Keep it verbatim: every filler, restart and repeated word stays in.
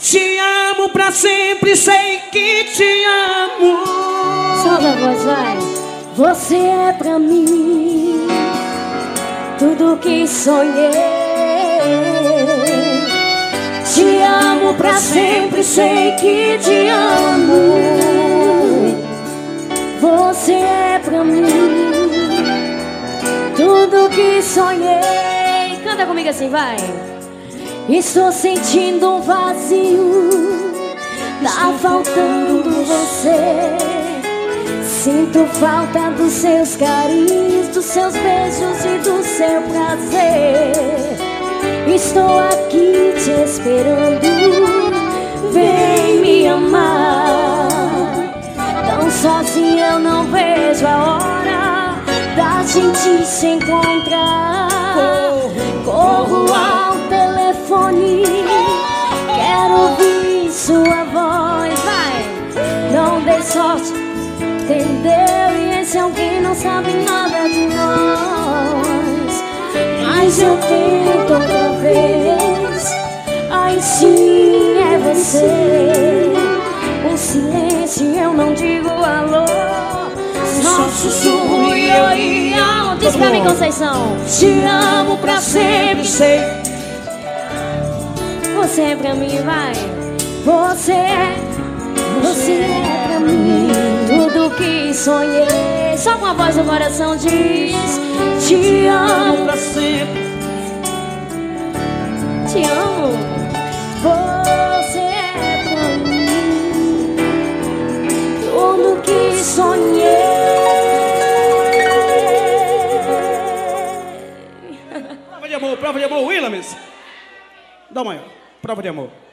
Te amo pra sempre, sei que te amo. Solta a voz, vai. Você é pra mim tudo que sonhei. Te amo pra sempre, sei que te amo. Você é pra mim tudo que sonhei. Canta comigo assim, vai. Estou sentindo um vazio, tá faltando você. Sinto falta dos seus carinhos, dos seus beijos e do seu prazer. Estou aqui te esperando, vem me amar. Tão sozinha eu não vejo a hora da gente se encontrar. Corro ao telefone, quero ouvir sua voz, vai. Não dei sorte, entendeu? E esse alguém não sabe nada de nós. Mas eu tento outra vez, aí sim é você. O silêncio eu não digo alô, só sussurro e oi, alô. Diz pra mim, Conceição. Te amo pra sempre, sei. Você é pra mim, vai. Você é, você é pra mim tudo que sonhei. Só com a voz do coração diz: te amo pra sempre. Te amo. Você é pra mim tudo que sonhei. Prova de amor, prova de amor, Williams. Dá uma prova de amor.